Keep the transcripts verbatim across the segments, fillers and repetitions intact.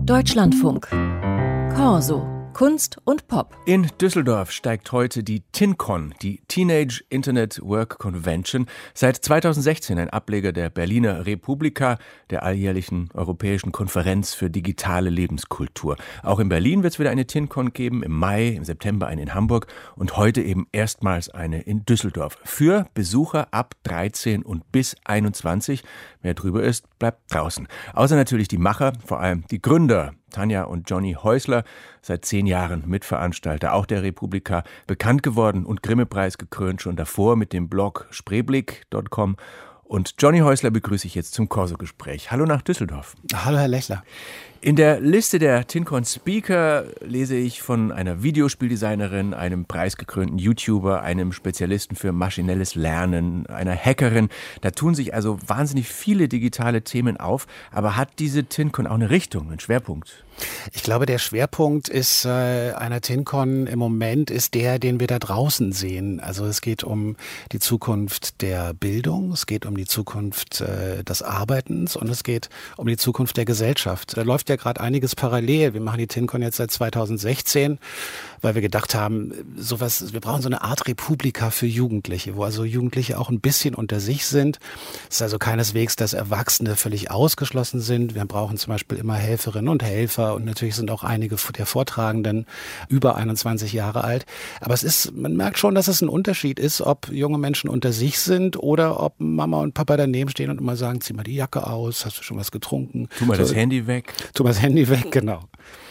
Deutschlandfunk. Corso. Kunst und Pop. In Düsseldorf steigt heute die TinCon, die Teenage Internet Work Convention, seit zweitausendsechzehn ein Ableger der Berliner Republika, der alljährlichen europäischen Konferenz für digitale Lebenskultur. Auch in Berlin wird es wieder eine TinCon geben, im Mai, im September eine in Hamburg und heute eben erstmals eine in Düsseldorf. Für Besucher ab dreizehn und bis einundzwanzig. Wer drüber ist, bleibt draußen. Außer natürlich die Macher, vor allem die Gründer. Tanja und Johnny Häusler, seit zehn Jahren Mitveranstalter, auch der Republika, bekannt geworden und Grimme-Preis gekrönt, schon davor mit dem Blog spreeblick punkt com. Und Johnny Häusler begrüße ich jetzt zum Corso-Gespräch. Hallo nach Düsseldorf. Hallo Herr Lechler. In der Liste der TinCon Speaker lese ich von einer Videospieldesignerin, einem preisgekrönten YouTuber, einem Spezialisten für maschinelles Lernen, einer Hackerin. Da tun sich also wahnsinnig viele digitale Themen auf. Aber hat diese TinCon auch eine Richtung, einen Schwerpunkt? Ich glaube, der Schwerpunkt ist äh, einer TinCon im Moment ist der, den wir da draußen sehen. Also es geht um die Zukunft der Bildung, es geht um die Zukunft äh, des Arbeitens und es geht um die Zukunft der Gesellschaft. Da läuft ja gerade einiges parallel. Wir machen die TinCon jetzt seit zweitausendsechzehn, weil wir gedacht haben, sowas, wir brauchen so eine Art Republika für Jugendliche, wo also Jugendliche auch ein bisschen unter sich sind. Es ist also keineswegs, dass Erwachsene völlig ausgeschlossen sind. Wir brauchen zum Beispiel immer Helferinnen und Helfer und natürlich sind auch einige der Vortragenden über einundzwanzig Jahre alt. Aber es ist, man merkt schon, dass es ein Unterschied ist, ob junge Menschen unter sich sind oder ob Mama und Papa daneben stehen und immer sagen, zieh mal die Jacke aus, hast du schon was getrunken? Tu mal so, das Handy weg. Tu mal das Handy weg, genau.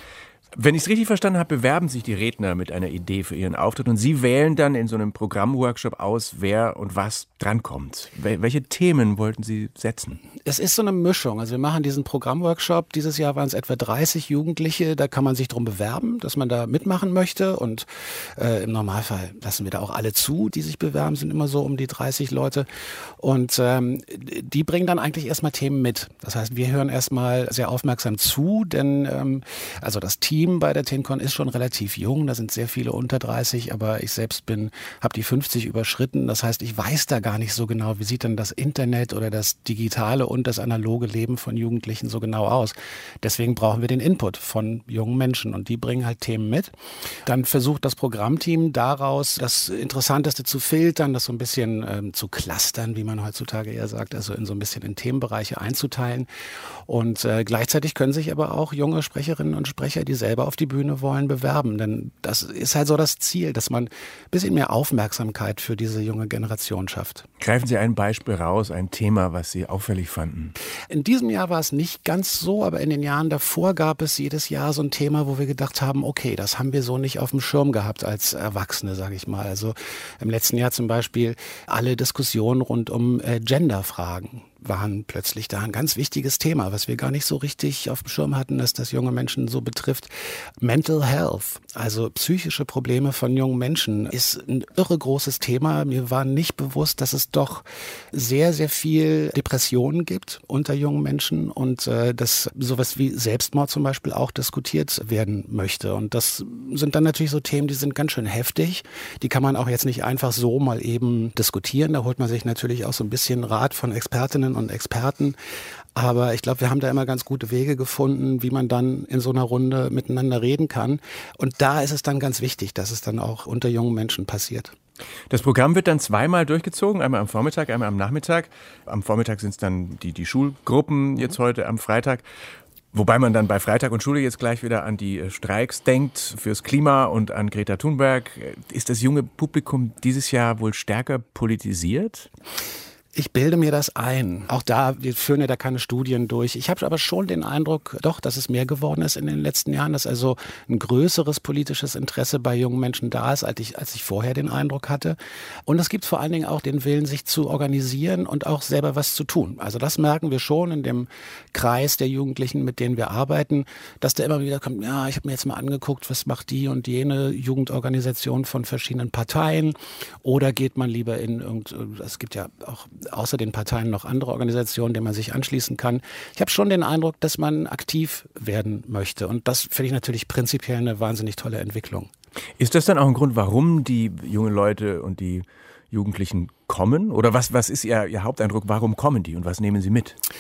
Wenn ich es richtig verstanden habe, bewerben sich die Redner mit einer Idee für ihren Auftritt und Sie wählen dann in so einem Programmworkshop aus, wer und was drankommt. Welche Themen wollten Sie setzen? Es ist so eine Mischung. Also wir machen diesen Programmworkshop. Dieses Jahr waren es etwa dreißig Jugendliche. Da kann man sich drum bewerben, dass man da mitmachen möchte. Und äh, im Normalfall lassen wir da auch alle zu, die sich bewerben, sind immer so um die dreißig Leute. Und ähm, die bringen dann eigentlich erstmal Themen mit. Das heißt, wir hören erstmal sehr aufmerksam zu, denn ähm, also das Team bei der TinCon ist schon relativ jung, da sind sehr viele unter dreißig, aber ich selbst bin, habe die fünfzig überschritten. Das heißt, ich weiß da gar nicht so genau, wie sieht denn das Internet oder das digitale und das analoge Leben von Jugendlichen so genau aus. Deswegen brauchen wir den Input von jungen Menschen und die bringen halt Themen mit. Dann versucht das Programmteam daraus das Interessanteste zu filtern, das so ein bisschen ähm, zu clustern, wie man heutzutage eher sagt, also in so ein bisschen in Themenbereiche einzuteilen. Und äh, gleichzeitig können sich aber auch junge Sprecherinnen und Sprecher, die selber auf die Bühne wollen, bewerben. Denn das ist halt so das Ziel, dass man ein bisschen mehr Aufmerksamkeit für diese junge Generation schafft. Greifen Sie ein Beispiel raus, ein Thema, was Sie auffällig fanden. In diesem Jahr war es nicht ganz so, aber in den Jahren davor gab es jedes Jahr so ein Thema, wo wir gedacht haben, okay, das haben wir so nicht auf dem Schirm gehabt als Erwachsene, sage ich mal. Also im letzten Jahr zum Beispiel alle Diskussionen rund um äh, Genderfragen waren plötzlich da ein ganz wichtiges Thema, was wir gar nicht so richtig auf dem Schirm hatten, dass das junge Menschen so betrifft. Mental Health, also psychische Probleme von jungen Menschen, ist ein irre großes Thema. Mir war nicht bewusst, dass es doch sehr, sehr viel Depressionen gibt unter jungen Menschen und äh, dass sowas wie Selbstmord zum Beispiel auch diskutiert werden möchte. Und das sind dann natürlich so Themen, die sind ganz schön heftig. Die kann man auch jetzt nicht einfach so mal eben diskutieren. Da holt man sich natürlich auch so ein bisschen Rat von Expertinnen und Experten. Aber ich glaube, wir haben da immer ganz gute Wege gefunden, wie man dann in so einer Runde miteinander reden kann. Und da ist es dann ganz wichtig, dass es dann auch unter jungen Menschen passiert. Das Programm wird dann zweimal durchgezogen, einmal am Vormittag, einmal am Nachmittag. Am Vormittag sind es dann die, die Schulgruppen, jetzt heute am Freitag. Wobei man dann bei Freitag und Schule jetzt gleich wieder an die Streiks denkt fürs Klima und an Greta Thunberg. Ist das junge Publikum dieses Jahr wohl stärker politisiert? Ich bilde mir das ein. Auch da, wir führen ja da keine Studien durch. Ich habe aber schon den Eindruck, doch, dass es mehr geworden ist in den letzten Jahren, dass also ein größeres politisches Interesse bei jungen Menschen da ist, als ich, als ich vorher den Eindruck hatte. Und es gibt vor allen Dingen auch den Willen, sich zu organisieren und auch selber was zu tun. Also das merken wir schon in dem Kreis der Jugendlichen, mit denen wir arbeiten, dass da immer wieder kommt, ja, ich habe mir jetzt mal angeguckt, was macht die und jene Jugendorganisation von verschiedenen Parteien. Oder geht man lieber in irgend, es gibt ja auch außer den Parteien noch andere Organisationen, denen man sich anschließen kann. Ich habe schon den Eindruck, dass man aktiv werden möchte. Und das finde ich natürlich prinzipiell eine wahnsinnig tolle Entwicklung. Ist das dann auch ein Grund, warum die jungen Leute und die Jugendlichen kommen? Oder was, was ist Ihr, Ihr Haupteindruck, warum kommen die und was nehmen Sie mit?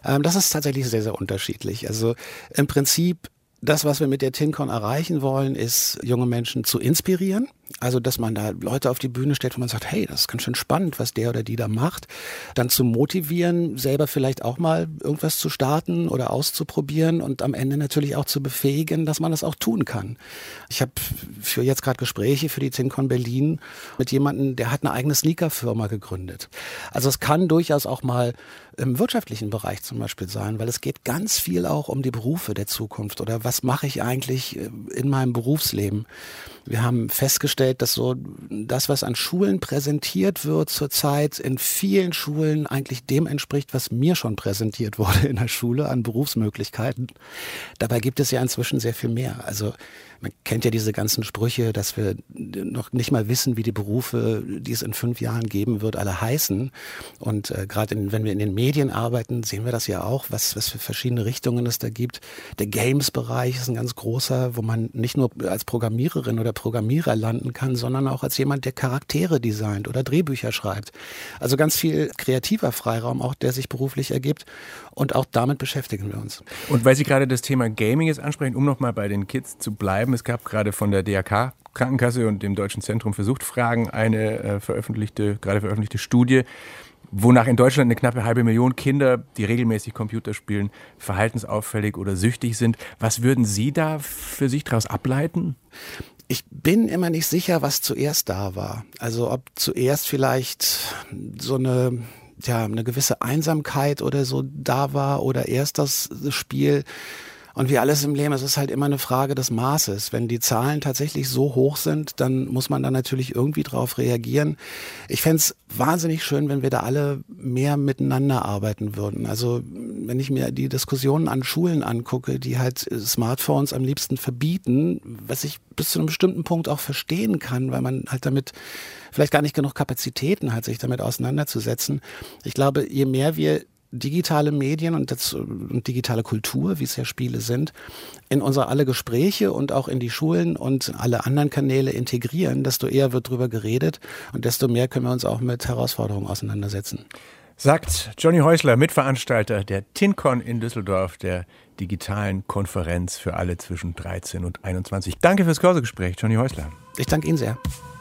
Ähm, das ist tatsächlich sehr, sehr unterschiedlich. Also im Prinzip, das, was wir mit der TinCon erreichen wollen, ist, junge Menschen zu inspirieren. Also, dass man da Leute auf die Bühne stellt, wo man sagt, hey, das ist ganz schön spannend, was der oder die da macht. Dann zu motivieren, selber vielleicht auch mal irgendwas zu starten oder auszuprobieren und am Ende natürlich auch zu befähigen, dass man das auch tun kann. Ich habe für jetzt gerade Gespräche für die TinCon Berlin mit jemandem, der hat eine eigene Sneakerfirma gegründet. Also es kann durchaus auch mal im wirtschaftlichen Bereich zum Beispiel sein, weil es geht ganz viel auch um die Berufe der Zukunft oder was mache ich eigentlich in meinem Berufsleben. Wir haben festgestellt, dass so das, was an Schulen präsentiert wird zurzeit, in vielen Schulen eigentlich dem entspricht, was mir schon präsentiert wurde in der Schule an Berufsmöglichkeiten. Dabei gibt es ja inzwischen sehr viel mehr. Also man kennt ja diese ganzen Sprüche, dass wir noch nicht mal wissen, wie die Berufe, die es in fünf Jahren geben wird, alle heißen. Und äh, gerade wenn wir in den Medien arbeiten, sehen wir das ja auch, was, was für verschiedene Richtungen es da gibt. Der Games-Bereich ist ein ganz großer, wo man nicht nur als Programmiererin oder Programmierer landen kann, sondern auch als jemand, der Charaktere designt oder Drehbücher schreibt. Also ganz viel kreativer Freiraum auch, der sich beruflich ergibt. Und auch damit beschäftigen wir uns. Und weil Sie gerade das Thema Gaming jetzt ansprechen, um nochmal bei den Kids zu bleiben, es gab gerade von der D R K Krankenkasse und dem Deutschen Zentrum für Suchtfragen eine äh, veröffentlichte, gerade veröffentlichte Studie, wonach in Deutschland eine knappe halbe Million Kinder, die regelmäßig Computer spielen, verhaltensauffällig oder süchtig sind. Was würden Sie da für sich daraus ableiten? Ich bin immer nicht sicher, was zuerst da war. Also ob zuerst vielleicht so eine, ja, eine gewisse Einsamkeit oder so da war oder erst das Spiel. Und wie alles im Leben, es ist halt immer eine Frage des Maßes. Wenn die Zahlen tatsächlich so hoch sind, dann muss man da natürlich irgendwie drauf reagieren. Ich fände es wahnsinnig schön, wenn wir da alle mehr miteinander arbeiten würden. Also wenn ich mir die Diskussionen an Schulen angucke, die halt Smartphones am liebsten verbieten, was ich bis zu einem bestimmten Punkt auch verstehen kann, weil man halt damit vielleicht gar nicht genug Kapazitäten hat, sich damit auseinanderzusetzen. Ich glaube, je mehr wir digitale Medien und, das, und digitale Kultur, wie es ja Spiele sind, in unsere alle Gespräche und auch in die Schulen und alle anderen Kanäle integrieren, desto eher wird drüber geredet und desto mehr können wir uns auch mit Herausforderungen auseinandersetzen. Sagt Johnny Häusler, Mitveranstalter der TinCon in Düsseldorf, der digitalen Konferenz für alle zwischen dreizehn und einundzwanzig. Danke fürs Corso-Gespräch, Johnny Häusler. Ich danke Ihnen sehr.